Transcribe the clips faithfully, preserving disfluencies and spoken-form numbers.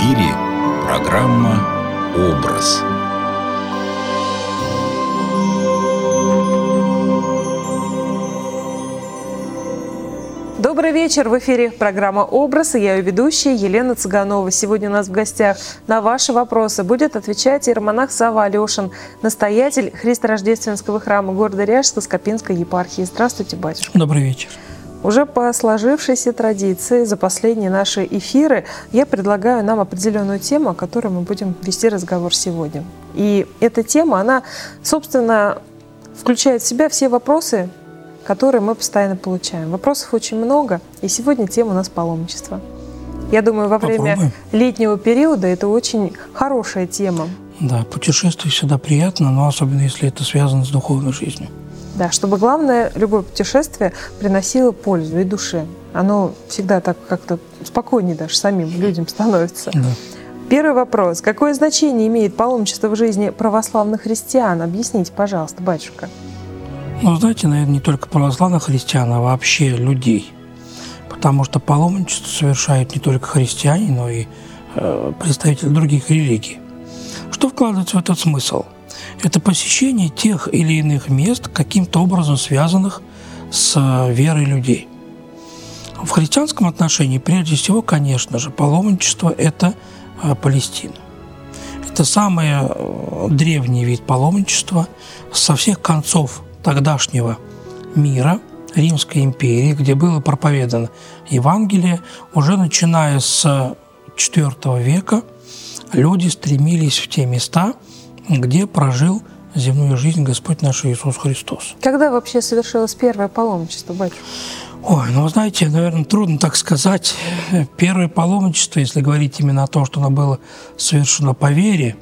эфире программа «Образ». Добрый вечер. В эфире программа «Образ», и я ее ведущая Елена Цыганова. Сегодня у нас в гостях на ваши вопросы будет отвечать иеромонах Савва Алешин, настоятель Христорождественского храма города Ряжска Скопинской епархии. Здравствуйте, батюшка. Добрый вечер. Уже по сложившейся традиции за последние наши эфиры я предлагаю нам определенную тему, о которой мы будем вести разговор сегодня. И эта тема, она, собственно, включает в себя все вопросы, которые мы постоянно получаем. Вопросов очень много, и сегодня тема у нас паломничество. Я думаю, во время Попробуем. летнего периода это очень хорошая тема. Да, путешествие всегда приятно, но особенно если это связано с духовной жизнью. Да, чтобы главное, любое путешествие приносило пользу и душе. Оно всегда так как-то спокойнее даже самим людям становится. Да. Первый вопрос. Какое значение имеет паломничество в жизни православных христиан? Объясните, пожалуйста, батюшка. Ну, знаете, наверное, не только православных христиан, а вообще людей. Потому что паломничество совершают не только христиане, но и э, представители других религий. Что вкладывается в этот смысл? Это посещение тех или иных мест, каким-то образом связанных с верой людей. В христианском отношении, прежде всего, конечно же, паломничество – это э, Палестина. Это самый э, древний вид паломничества со всех концов тогдашнего мира, Римской империи, где было проповедано Евангелие. Уже начиная с четвёртого века люди стремились в те места, где прожил земную жизнь Господь наш Иисус Христос. Когда вообще совершилось первое паломничество, батюшка? Ой, ну, вы знаете, наверное, трудно так сказать. Первое паломничество, если говорить именно о том, что оно было совершено по вере,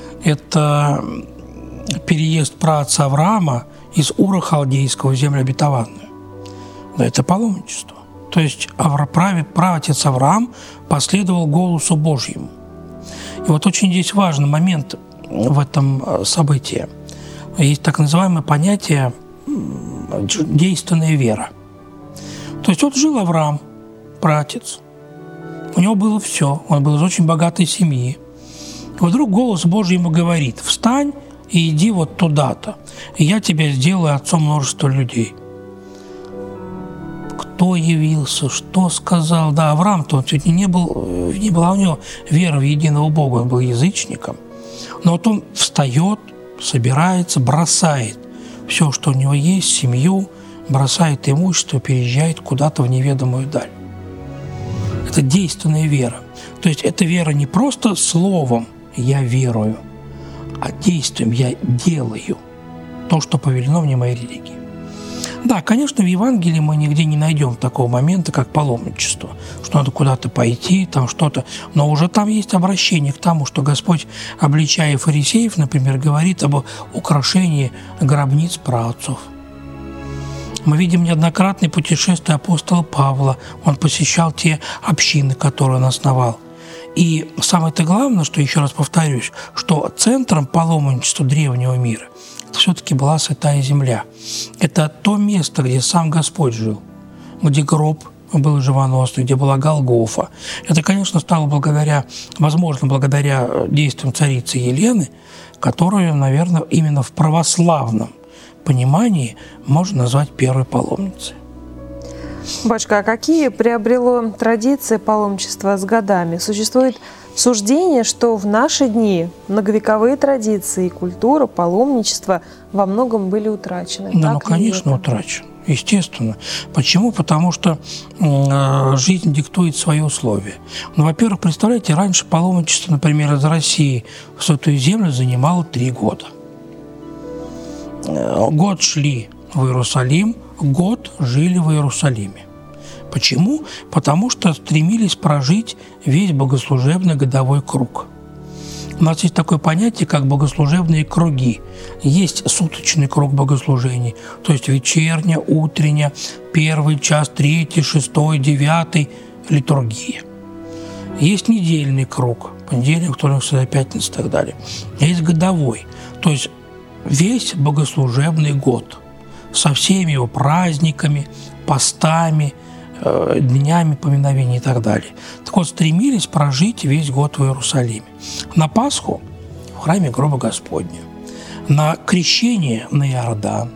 это переезд праотца Авраама из Ура Халдейского в землю обетованную. Но это паломничество. То есть праотец Авраам последовал голосу Божьему. И вот очень здесь важный момент в этом событии. Есть так называемое понятие действенная вера. То есть вот жил Авраам, праотец. У него было все. Он был из очень богатой семьи. И вдруг голос Божий ему говорит: «Встань и иди вот туда-то, и я тебя сделаю отцом множества людей». Кто явился, что сказал? Да, Авраам-то он чуть не был, не была у него вера в единого Бога, он был язычником. Но вот он встает, собирается, бросает все, что у него есть, семью, бросает имущество, переезжает куда-то в неведомую даль. Это действенная вера. То есть это вера не просто словом «я верую», а действием я делаю то, что повелено мне моей религии. Да, конечно, в Евангелии мы нигде не найдем такого момента, как паломничество, что надо куда-то пойти, там что-то, но уже там есть обращение к тому, что Господь, обличая фарисеев, например, говорит об украшении гробниц праотцов. Мы видим неоднократные путешествия апостола Павла, он посещал те общины, которые он основал. И самое-то главное, что, еще раз повторюсь, что центром паломничества древнего мира все-таки была Святая Земля. Это то место, где сам Господь жил, где гроб был живоносный, где была Голгофа. Это, конечно, стало благодаря, возможно, благодаря действиям царицы Елены, которую, наверное, именно в православном понимании можно назвать первой паломницей. Батюшка, а какие приобрело традиции паломничества с годами? Существует суждение, что в наши дни многовековые традиции и культура паломничества во многом были утрачены. Да, так ну, конечно, это? утрачены. Естественно. Почему? Потому что э, жизнь диктует свои условия. Ну, во-первых, представляете, раньше паломничество, например, из России в Святую Землю занимало три года. Год шли в Иерусалим, год жили в Иерусалиме. Почему? Потому что стремились прожить весь богослужебный годовой круг. У нас есть такое понятие, как богослужебные круги. Есть суточный круг богослужений, то есть вечерняя, утренняя, первый час, третий, шестой, девятый, литургия. Есть недельный круг, понедельник, вторник, среда, пятница и так далее. Есть годовой, то есть весь богослужебный год со всеми его праздниками, постами, э, днями поминовения и так далее. Так вот, стремились прожить весь год в Иерусалиме. На Пасху в храме гроба Господня, на крещение на Иордан,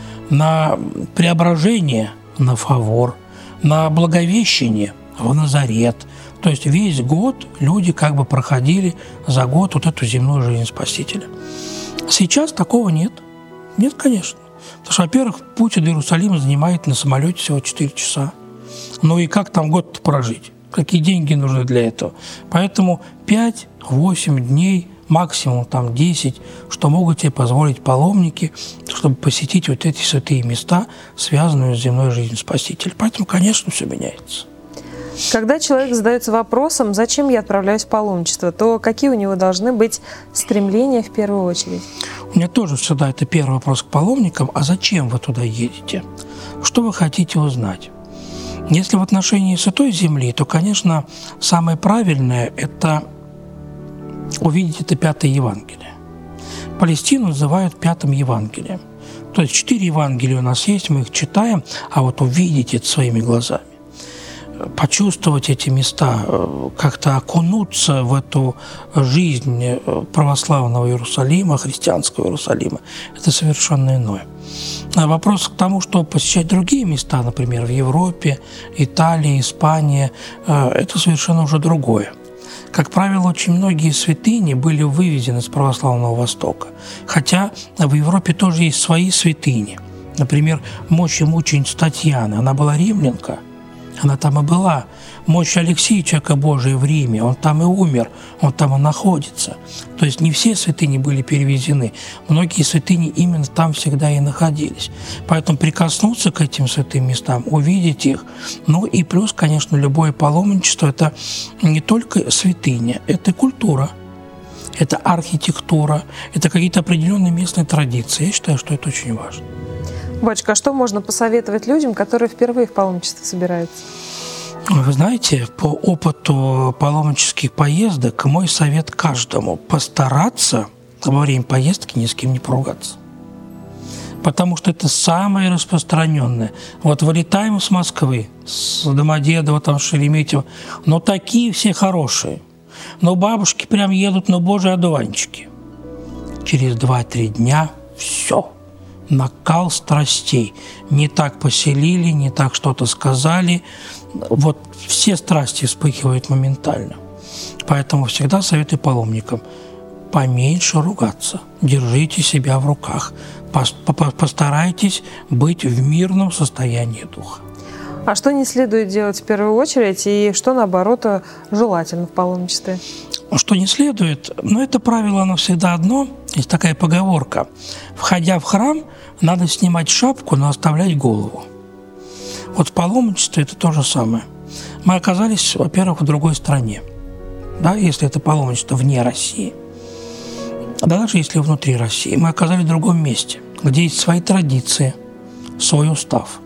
на преображение на Фавор, на Благовещение в Назарет. То есть весь год люди как бы проходили за год вот эту земную жизнь Спасителя. Сейчас такого нет. Нет, конечно. Потому что, во-первых, путь до Иерусалима занимает на самолете всего четыре часа. Ну и как там год прожить? Какие деньги нужны для этого? Поэтому пять-восемь дней, максимум там десять, что могут себе позволить паломники, чтобы посетить вот эти святые места, связанные с земной жизнью Спасителя. Поэтому, конечно, все меняется. Когда человек задается вопросом, зачем я отправляюсь в паломничество, то какие у него должны быть стремления в первую очередь? У меня тоже всегда это первый вопрос к паломникам. А зачем вы туда едете? Что вы хотите узнать? Если в отношении Святой Земли, то, конечно, самое правильное – это увидеть это Пятое Евангелие. Палестину называют Пятым Евангелием. То есть четыре Евангелия у нас есть, мы их читаем, а вот увидеть это своими глазами, почувствовать эти места, как-то окунуться в эту жизнь православного Иерусалима, христианского Иерусалима, это совершенно иное. А вопрос к тому, что посещать другие места, например, в Европе, Италии, Испании, это совершенно уже другое. Как правило, очень многие святыни были вывезены с православного Востока, хотя в Европе тоже есть свои святыни. Например, мощь и мученица Татьяна, она была римлянка, она там и была. Мощь Алексея, человека Божия в Риме, он там и умер, он там и находится. То есть не все святыни были перевезены. Многие святыни именно там всегда и находились. Поэтому прикоснуться к этим святым местам, увидеть их. Ну и плюс, конечно, любое паломничество – это не только святыня, это культура, это архитектура, это какие-то определенные местные традиции. Я считаю, что это очень важно. Батюшка, а что можно посоветовать людям, которые впервые в паломничество собираются? Вы знаете, по опыту паломнических поездок мой совет каждому – постараться во время поездки ни с кем не поругаться. Потому что это самое распространенное. Вот вылетаем с Москвы, с Домодедово, там, Шереметьево, но такие все хорошие. Но бабушки прям едут, но божьи одуванчики. Через два-три дня все. Накал страстей. Не так поселили, не так что-то сказали. Вот все страсти вспыхивают моментально. Поэтому всегда советую паломникам поменьше ругаться. Держите себя в руках. Постарайтесь быть в мирном состоянии духа. А что не следует делать в первую очередь и что, наоборот, желательно в паломничестве? Что не следует, но это правило, оно всегда одно. Есть такая поговорка. Входя в храм, надо снимать шапку, но оставлять голову. Вот в паломничестве это то же самое. Мы оказались, во-первых, в другой стране. Да, если это паломничество вне России. Да даже если внутри России. Мы оказались в другом месте, где есть свои традиции, свой устав.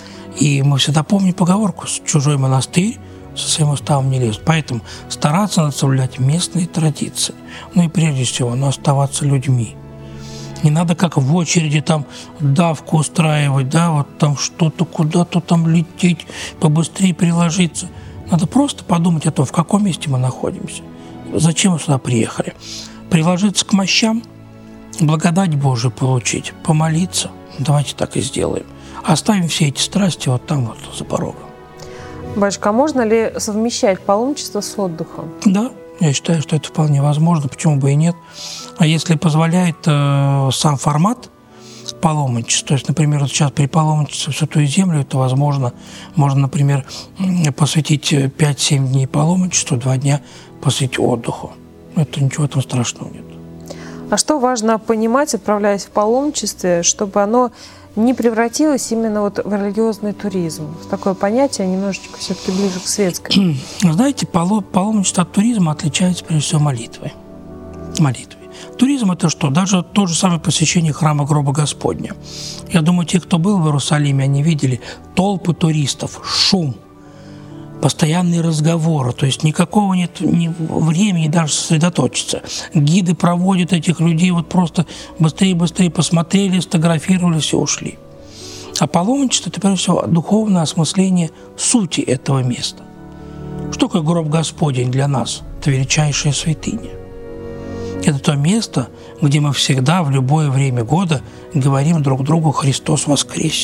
И мы всегда помним поговорку «чужой монастырь со своим уставом не лезет». Поэтому стараться надо соблюдать местные традиции. Ну и прежде всего, но оставаться людьми. Не надо как в очереди там давку устраивать, да, вот там что-то куда-то там лететь, побыстрее приложиться. Надо просто подумать о том, в каком месте мы находимся, зачем мы сюда приехали. Приложиться к мощам, благодать Божию получить, помолиться. Давайте так и сделаем. Оставим все эти страсти вот там вот за порогом. Батюшка, а можно ли совмещать паломничество с отдыхом? Да, я считаю, что это вполне возможно, почему бы и нет. А если позволяет э, сам формат паломничества, то есть, например, вот сейчас при паломничестве в Святую Землю это возможно. Можно, например, посвятить пять-семь дней паломничеству, два дня посвятить отдыху. Это ничего там страшного нет. А что важно понимать, отправляясь в паломничестве, чтобы оно не превратилось именно вот в религиозный туризм? Такое понятие немножечко все-таки ближе к светской. Знаете, паломничество от туризма отличается прежде всего молитвой. Молитвой. Туризм – это что? Даже то же самое посещение храма гроба Господня. Я думаю, те, кто был в Иерусалиме, они видели толпы туристов, шум, постоянные разговоры, то есть никакого нет ни времени даже сосредоточиться. Гиды проводят этих людей, вот просто быстрее-быстрее посмотрели, сфотографировались и ушли. А паломничество – это, прежде всего, духовное осмысление сути этого места. Что такое гроб Господень для нас? Это величайшая святыня. Это то место, где мы всегда, в любое время года говорим друг другу «Христос воскресе».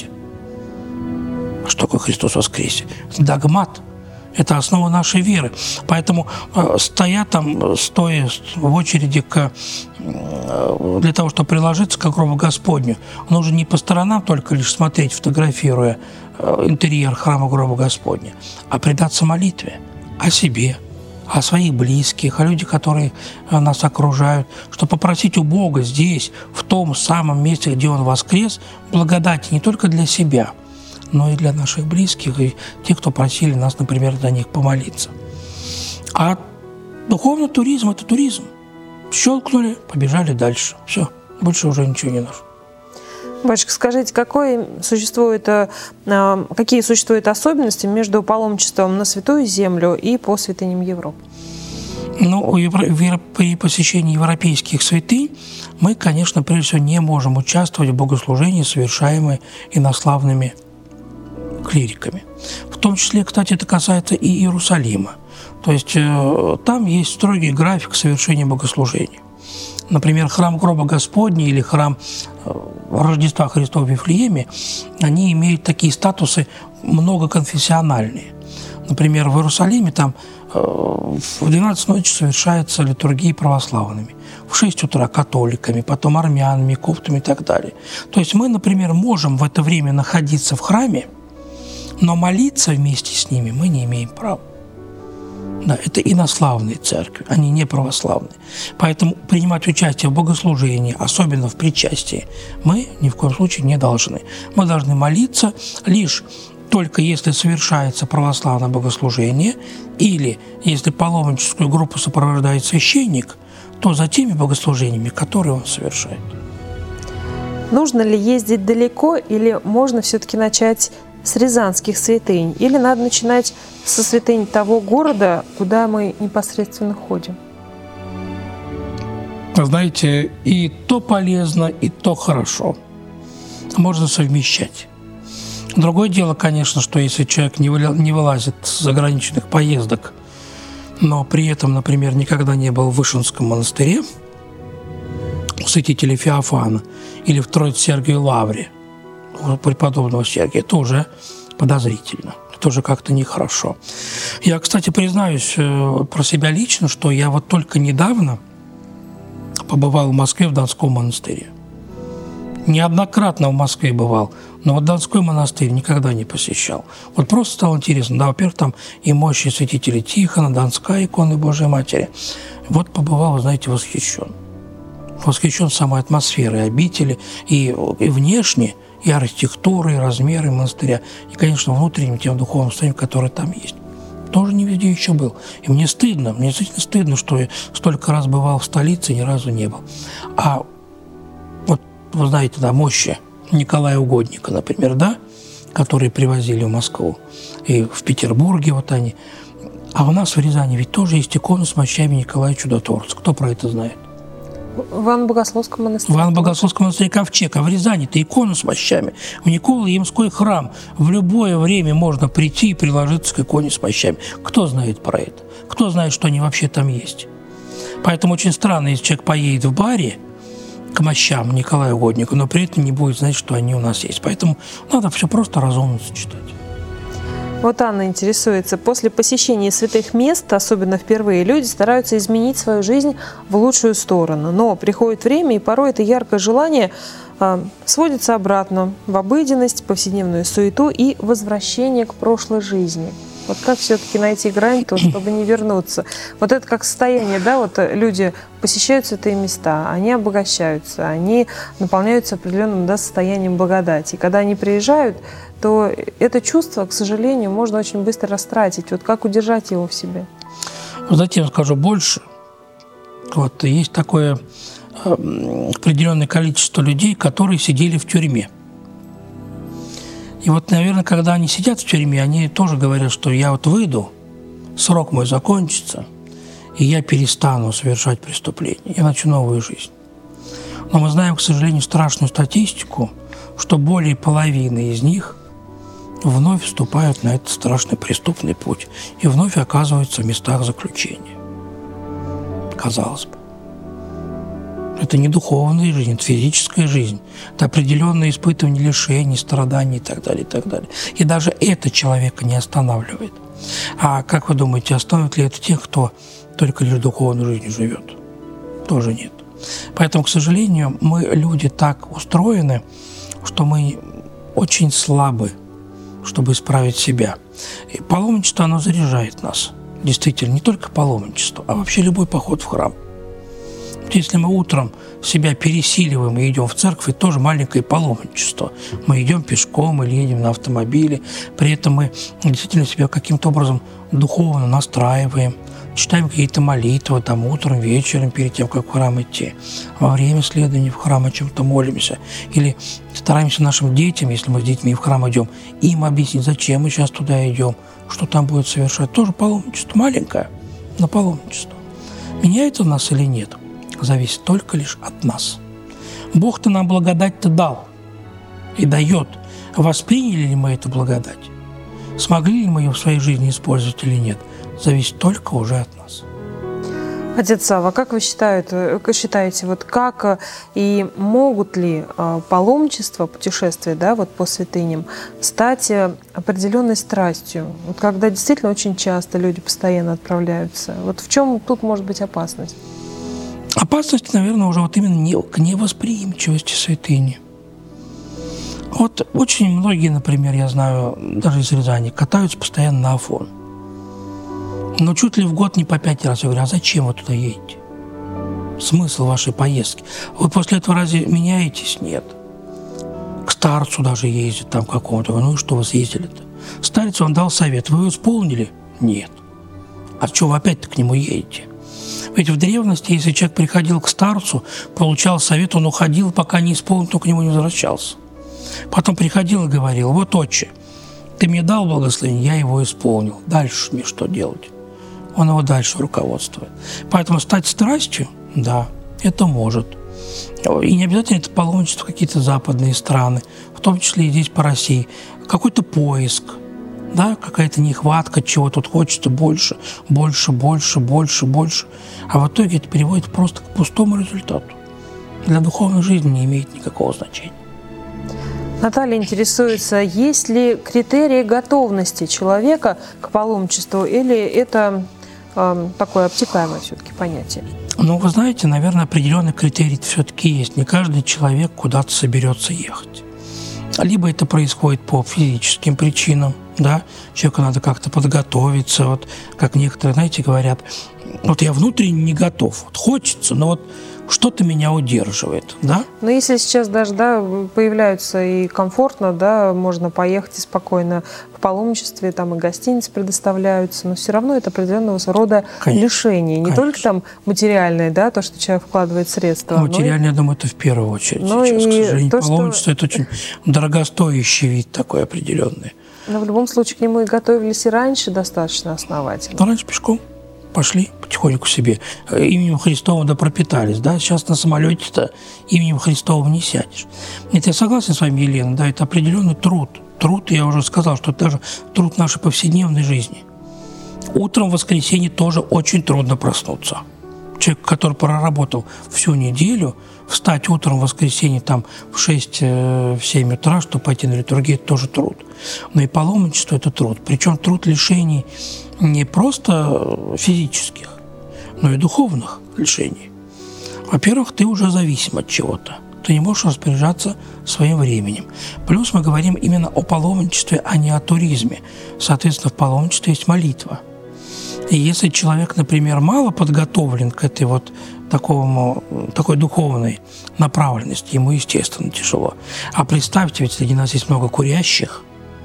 А что такое «Христос воскресе»? Это догмат. Это основа нашей веры. Поэтому, стоя там, стоя в очереди к, для того, чтобы приложиться к гробу Господню, нужно не по сторонам только лишь смотреть, фотографируя интерьер храма гроба Господня, а предаться молитве о себе, о своих близких, о людях, которые нас окружают, чтобы попросить у Бога здесь, в том самом месте, где Он воскрес, благодати не только для себя, но и для наших близких, и тех, кто просили нас, например, за них помолиться. А духовный туризм – это туризм. Щелкнули, побежали дальше. Все, больше уже ничего не нужно. Батюшка, скажите, какой существует, какие существуют особенности между паломничеством на Святую Землю и по святыням Европы? Ну, при посещении европейских святынь мы, конечно, прежде всего не можем участвовать в богослужении, совершаемые инославными клириками. В том числе, кстати, это касается и Иерусалима. То есть э, там есть строгий график совершения богослужения. Например, храм гроба Господня или храм э, Рождества Христова в Вифлееме, они имеют такие статусы многоконфессиональные. Например, в Иерусалиме там э, в двенадцать ночи совершается литургия православными, в шесть утра католиками, потом армянами, коптами и так далее. То есть мы, например, можем в это время находиться в храме, но молиться вместе с ними мы не имеем права. Да, это инославные церкви, они не православные. Поэтому принимать участие в богослужении, особенно в причастии, мы ни в коем случае не должны. Мы должны молиться лишь только если совершается православное богослужение или если паломническую группу сопровождает священник, то за теми богослужениями, которые он совершает. Нужно ли ездить далеко или можно все-таки начать с рязанских святынь? Или надо начинать со святынь того города, куда мы непосредственно ходим? Знаете, и то полезно, и то хорошо. Можно совмещать. Другое дело, конечно, что если человек не вылазит с заграничных поездок, но при этом, например, никогда не был в Вышинском монастыре у святителя Феофана или в Троице-Сергиевой лавре у преподобного Сергия, это уже подозрительно, это уже как-то нехорошо. Я, кстати, признаюсь про себя лично, что я вот только недавно побывал в Москве в Донском монастыре. Неоднократно в Москве бывал, но вот Донской монастырь никогда не посещал. Вот просто стало интересно. Да, во-первых, там и мощи святителя Тихона, Донская икона Божией Матери. Вот побывал, вы знаете, восхищен. Восхищен самой атмосферой обители и, и внешне, и архитектурой, и размерой монастыря, и, конечно, внутренним тем духовным состоянием, которое там есть. Тоже не везде еще был. И мне стыдно, мне действительно стыдно, что я столько раз бывал в столице и ни разу не был. А вот, вы знаете, да, мощи Николая Угодника, например, да, которые привозили в Москву, и в Петербурге вот они. А у нас в Рязани ведь тоже есть икона с мощами Николая Чудотворца. Кто про это знает? В Ивано-Богословском монастыре. В Ивано-Богословском монастыре Ковчег. А в Рязани-то икона с мощами. В Николо-Ямской храм. В любое время можно прийти и приложиться к иконе с мощами. Кто знает про это? Кто знает, что они вообще там есть? Поэтому очень странно, если человек поедет в баре к мощам Николая Угодника, но при этом не будет знать, что они у нас есть. Поэтому надо все просто разумно сочетать. Вот Анна интересуется. После посещения святых мест, особенно впервые, люди стараются изменить свою жизнь в лучшую сторону. Но приходит время, и порой это яркое желание э, сводится обратно в обыденность, повседневную суету и возвращение к прошлой жизни. Вот как все-таки найти грань, то, чтобы не вернуться? Вот это как состояние, да, вот люди посещают святые места, они обогащаются, они наполняются определенным, да, состоянием благодати. И когда они приезжают, то это чувство, к сожалению, можно очень быстро растратить. Вот как удержать его в себе? Затем скажу больше. Вот есть такое определенное количество людей, которые сидели в тюрьме. И вот, наверное, когда они сидят в тюрьме, они тоже говорят, что я вот выйду, срок мой закончится, и я перестану совершать преступления, я начну новую жизнь. Но мы знаем, к сожалению, страшную статистику что более половины из них вновь вступают на этот страшный преступный путь и вновь оказываются в местах заключения. Казалось бы. Это не духовная жизнь, это физическая жизнь. Это определенные испытывания лишений, страданий и так далее, и так далее. И даже это человека не останавливает. А как вы думаете, остановит ли это тех, кто только лишь духовной жизнью живет? Тоже нет. Поэтому, к сожалению, мы, люди, так устроены, что мы очень слабы, чтобы исправить себя. И паломничество, оно заряжает нас. Действительно, не только паломничество, а вообще любой поход в храм. Если мы утром себя пересиливаем и идем в церковь, это тоже маленькое паломничество. Мы идем пешком или едем на автомобиле, при этом мы действительно себя каким-то образом духовно настраиваем, читаем какие-то молитвы там, утром, вечером, перед тем, как в храм идти. Во время следования в храм о чем-то молимся. Или стараемся нашим детям, если мы с детьми в храм идем, им объяснить, зачем мы сейчас туда идем, что там будет совершать. Тоже паломничество маленькое, но паломничество. Меняет он нас или нет? Зависит только лишь от нас. Бог-то нам благодать-то дал и дает. Восприняли ли мы эту благодать? Смогли ли мы ее в своей жизни использовать или нет? Зависит только уже от нас. Отец Савва, как вы считаете, считаете, вот как и могут ли паломничество, путешествия, да, вот по святыням стать определенной страстью? Вот когда действительно очень часто люди постоянно отправляются. Вот в чем тут может быть опасность? Опасность, наверное, уже вот именно не, к невосприимчивости святыни. Вот очень многие, например, я знаю, даже из Рязани, катаются постоянно на Афон. Но чуть ли в год не по пять раз. Я говорю, а зачем вы туда едете? Смысл вашей поездки? Вы после этого разве меняетесь? Нет. К старцу даже ездит там какому-то. Ну и что вы съездили-то? Старец вам дал совет. Вы его исполнили? Нет. А что вы опять-то к нему едете? Ведь в древности, если человек приходил к старцу, получал совет, он уходил, пока не исполнил, то к нему не возвращался. Потом приходил и говорил, вот, отче, ты мне дал благословение, я его исполнил. Дальше мне что делать? Он его дальше руководствует. Поэтому стать страстью, да, это может. И не обязательно это паломничество в какие-то западные страны, в том числе и здесь по России. Какой-то поиск. Да, какая-то нехватка, чего тут хочется больше, больше, больше, больше, больше. А в итоге это приводит просто к пустому результату. Для духовной жизни не имеет никакого значения. Наталья интересуется, есть ли критерии готовности человека к паломничеству, или это э, такое обтекаемое все-таки понятие? Ну, вы знаете, наверное, определенный критерий все-таки есть. Не каждый человек куда-то соберется ехать. Либо это происходит по физическим причинам, да, человеку надо как-то подготовиться, вот как некоторые, знаете, говорят, вот я внутренне не готов, вот хочется, но вот что-то меня удерживает, да? Но если сейчас даже, да, появляются и комфортно, да, можно поехать и спокойно в паломничестве, там и гостиницы предоставляются, но все равно это определенного рода Конечно. лишение. Не Конечно. только там материальное, да, то, что человек вкладывает средства. Материальное, но... я думаю, это в первую очередь но сейчас, к сожалению. То, паломничество что... – это очень дорогостоящий вид такой определенный. Но в любом случае к нему и готовились и раньше достаточно основательно. Но раньше пешком. Пошли потихоньку себе. Именем Христовым да пропитались. Да? Сейчас на самолете-то именем Христовым не сядешь. Это я согласен с вами, Елена, да, это определенный труд. Труд, я уже сказал, что это даже труд нашей повседневной жизни. Утром в воскресенье тоже очень трудно проснуться. Человек, который проработал всю неделю, встать утром в воскресенье там в шесть-семь утра, чтобы пойти на литургию, это тоже труд. Но и паломничество – это труд. Причем труд лишений не просто физических, но и духовных лишений. Во-первых, ты уже зависим от чего-то. Ты не можешь распоряжаться своим временем. Плюс мы говорим именно о паломничестве, а не о туризме. Соответственно, в паломничестве есть молитва. И если человек, например, мало подготовлен к этой вот такому, такой духовной направленности, ему, естественно, тяжело. А представьте, ведь среди нас есть много курящих.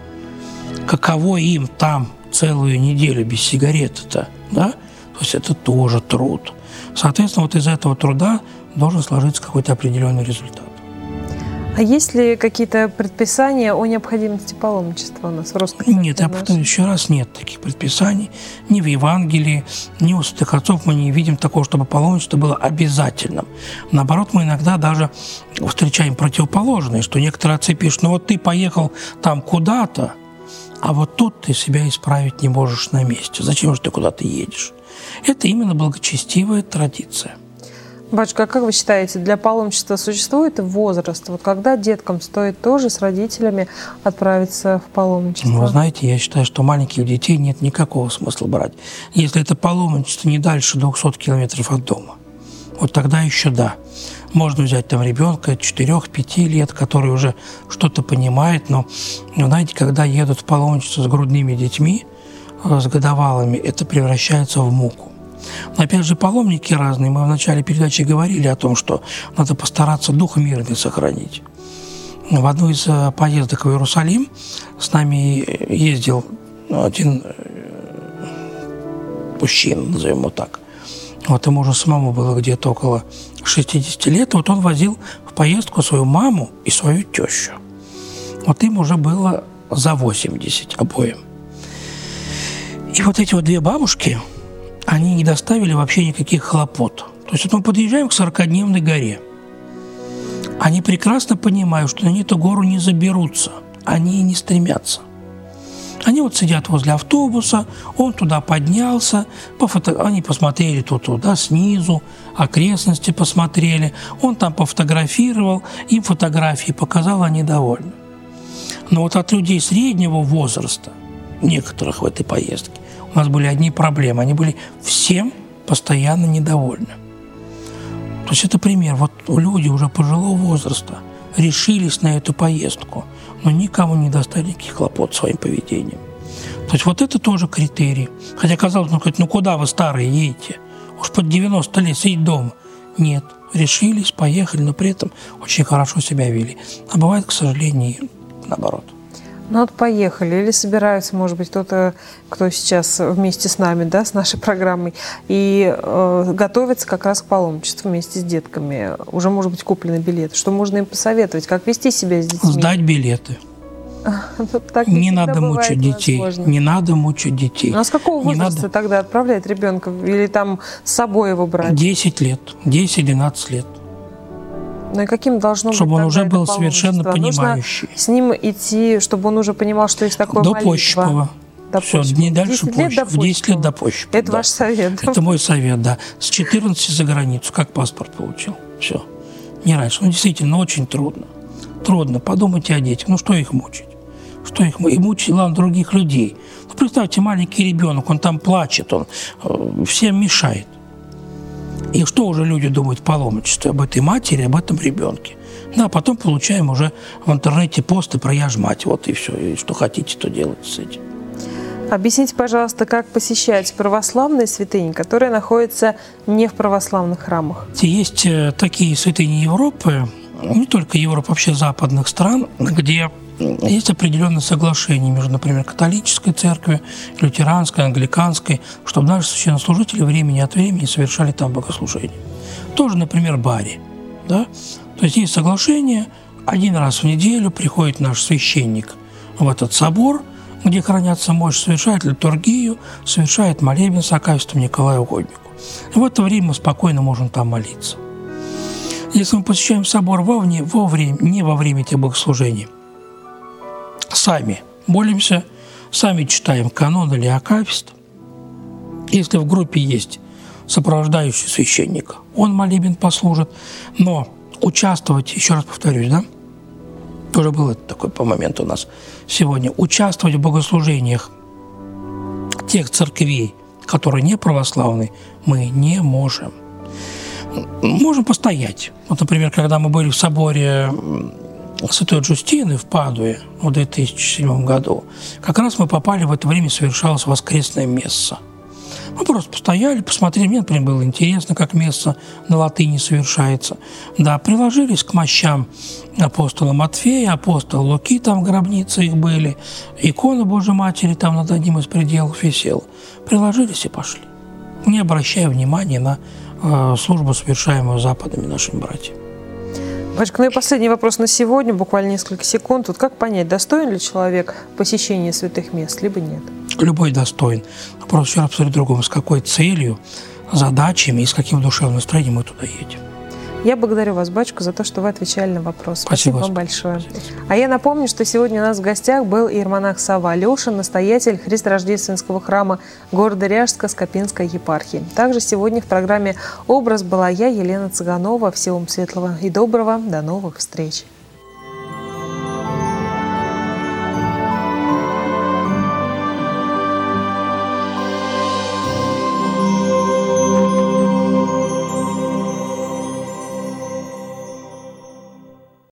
Каково им там целую неделю без сигареты-то, да? То есть это тоже труд. Соответственно, вот из этого труда должен сложиться какой-то определенный результат. А есть ли какие-то предписания о необходимости паломничества у нас в русском? Нет, я повторю еще раз, нет таких предписаний. Ни в Евангелии, ни у святых отцов мы не видим такого, чтобы паломничество было обязательным. Наоборот, мы иногда даже встречаем противоположное, что некоторые отцы пишут, ну вот ты поехал там куда-то, а вот тут ты себя исправить не можешь на месте. Зачем же ты куда-то едешь? Это именно благочестивая традиция. Батюшка, а как вы считаете, для паломничества существует возраст? Вот когда деткам стоит тоже с родителями отправиться в паломничество? Ну, вы знаете, я считаю, что маленьких детей нет никакого смысла брать. Если это паломничество не дальше двухсот километров от дома, вот тогда еще да. Можно взять там ребенка четырёх-пяти лет, который уже что-то понимает, но, ну, знаете, когда едут в паломничество с грудными детьми, с годовалыми, это превращается в муку. Но опять же, паломники разные. Мы в начале передачи говорили о том, что надо постараться дух мирный сохранить. В одну из поездок в Иерусалим с нами ездил один мужчина, назовем его так. Вот ему уже самому было где-то около шестидесяти лет. Вот он возил в поездку свою маму и свою тещу. Вот им уже было за восемьдесят обоим. И вот эти вот две бабушки, они не доставили вообще никаких хлопот. То есть вот мы подъезжаем к сорокадневной горе. Они прекрасно понимают, что на эту гору не заберутся. Они и не стремятся. Они вот сидят возле автобуса, он туда поднялся, пофото... они посмотрели тут туда снизу, окрестности посмотрели, он там пофотографировал, им фотографии показал, они довольны. Но вот от людей среднего возраста, некоторых в этой поездке, у нас были одни проблемы, они были всем постоянно недовольны. То есть это пример, вот люди уже пожилого возраста решились на эту поездку, но никому не доставили никаких хлопот своим поведением. То есть вот это тоже критерий. Хотя казалось, ну, ну куда вы старые едете? Уж под девяносто лет сидеть дома. Нет, решились, поехали, но при этом очень хорошо себя вели. А бывает, к сожалению, наоборот. Ну вот поехали, или собираются, может быть, кто-то, кто сейчас вместе с нами, да, с нашей программой, и э, готовится как раз к паломничеству вместе с детками. Уже, может быть, куплены билеты. Что можно им посоветовать? Как вести себя с детьми? Сдать билеты. Не надо мучить детей. Не надо мучить детей. Ну а с какого возраста тогда отправлять ребенка? Или там с собой его брать? десять лет. десять-двенадцать лет. Ну и каким должно быть? Чтобы он уже был совершенно понимающий. Нужно с ним идти, чтобы он уже понимал, что есть такое молитва. До Пощипова. Все, не дальше позже. В десять лет до Пощипова. Это ваш совет? Это мой совет, да. С четырнадцати за границу, как паспорт получил. Все. Не раньше. Ну, действительно, очень трудно. Трудно. Подумайте о детях. Ну, что их мучить? Что их и мучить, главное, других людей? Ну, представьте, маленький ребенок, он там плачет, он э, всем мешает. И что уже люди думают в паломничестве об этой матери, об этом ребенке? Ну, а потом получаем уже в интернете посты про «я ж мать». Вот и все. И что хотите, то делайте с этим. Объясните, пожалуйста, как посещать православные святыни, которые находятся не в православных храмах? Есть такие святыни Европы, не только Европы, вообще западных стран, где есть определенные соглашения между, например, католической церковью, лютеранской, англиканской, чтобы наши священнослужители времени от времени совершали там богослужение. Тоже, например, Бари. Да? То есть есть соглашение, один раз в неделю приходит наш священник в этот собор, где хранятся мощи, совершает литургию, совершает молебен с Акафистом Николаю Угоднику. И в это время мы спокойно можем там молиться. Если мы посещаем собор вовне, во время, не во время этих богослужений, сами молимся, сами читаем канон или акафист. Если в группе есть сопровождающий священник, он молебен послужит. Но участвовать, еще раз повторюсь, да, тоже был такой по моменту у нас сегодня, участвовать в богослужениях тех церквей, которые не православные, мы не можем. Можем постоять. Вот, например, когда мы были в соборе Святой Джустины в Падуе в две тысячи седьмом году, как раз мы попали, в это время совершалось воскресное месса. Мы просто постояли, посмотрели, мне, например, было интересно, как месса на латыни совершается. Да, приложились к мощам апостола Матфея, апостола Луки, там гробницы их были, икона Божьей Матери там над одним из пределов висела. Приложились и пошли, не обращая внимания на э, службу, совершаемую западными нашими братьями. Батюшка, ну и последний вопрос на сегодня, буквально несколько секунд. Вот как понять, достоин ли человек посещения святых мест, либо нет? Любой достоин. Вопрос еще абсолютно другом. С какой целью, задачами и с каким душевным настроением мы туда едем. Я благодарю вас, батюшка, за то, что вы отвечали на вопрос. Спасибо, Спасибо вам большое. А я напомню, что сегодня у нас в гостях был иеромонах Савва Алешин, настоятель Христорождественского храма города Ряжска Скопинской епархии. Также сегодня в программе «Образ» была я, Елена Цыганова. Всего вам светлого и доброго. До новых встреч.